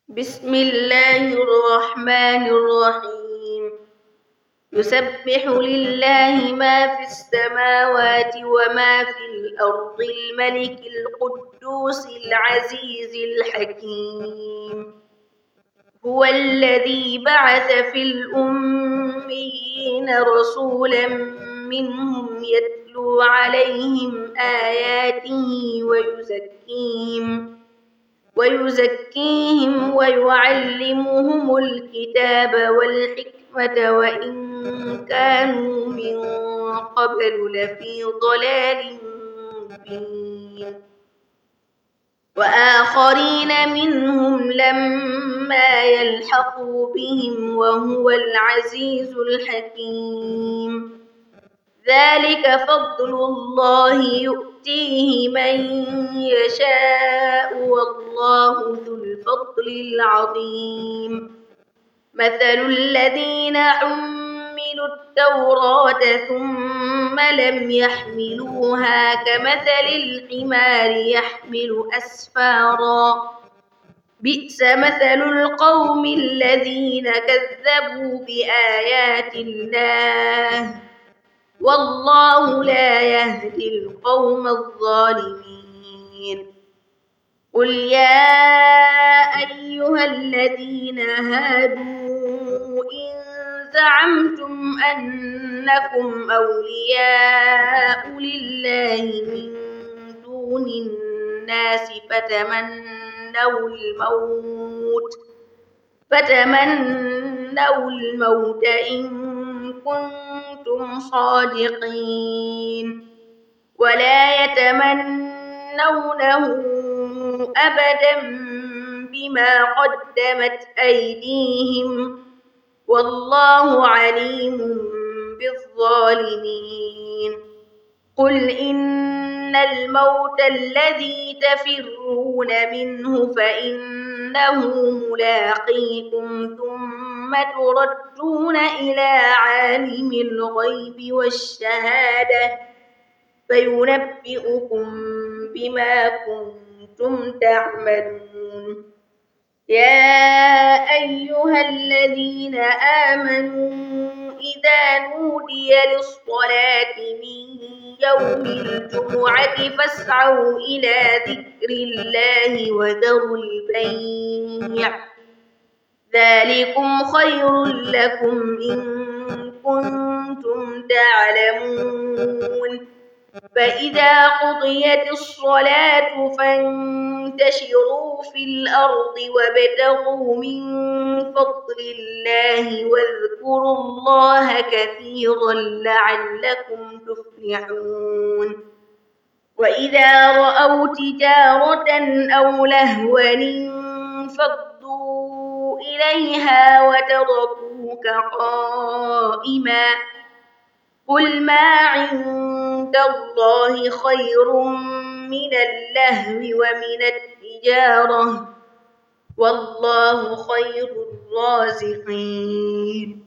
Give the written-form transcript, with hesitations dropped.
بسم الله الرحمن الرحيم. يسبح لله ما في السماوات وما في الأرض الملك القدوس العزيز الحكيم. هو الذي بعث في الأميين رسولا منهم يتلو عليهم آياته ويزكيهم ويعلمهم الكتاب والحكمة وإن كانوا من قبل لفي ضلال مبين. وآخرين منهم لما يلحقوا بهم وهو العزيز الحكيم. ذلك فضل الله يؤتيه من يشاء والله ذو الفضل العظيم. مثل الذين حملوا التوراة ثم لم يحملوها كمثل الحمار يحمل أسفارا بئس مثل القوم الذين كذبوا بآيات الله والله لا يهدي القوم الظالمين. قل يا أيها الذين هادوا إن زعمتم أنكم أولياء لله من دون الناس فتمنوا الموت إن كنتم صادقين ولا يتمنونه أبدا بما قدمت أيديهم والله عليم بالظالمين. قل إن الموت الذي تفرون منه فإنه ملاقيكم ثم تردون إلى عالم الغيب والشهادة فينبئكم بما كنتم تعملون. يا أيها الذين آمنوا إذا نودي للصلاة من يوم الجمعة فاسعوا إلى ذكر الله وذروا البيع ذلكم خير لكم إن كنتم تعلمون. فإذا قضيت الصلاة فانتشروا في الأرض وابتغوا من فضل الله واذكروا الله كثيرا لعلكم تفلحون. وإذا رأوا تجارة أو لهوا انفضوا إليها وتركوك قائما قل ما عند الله خير من اللهو ومن التجارة والله خير الرازقين.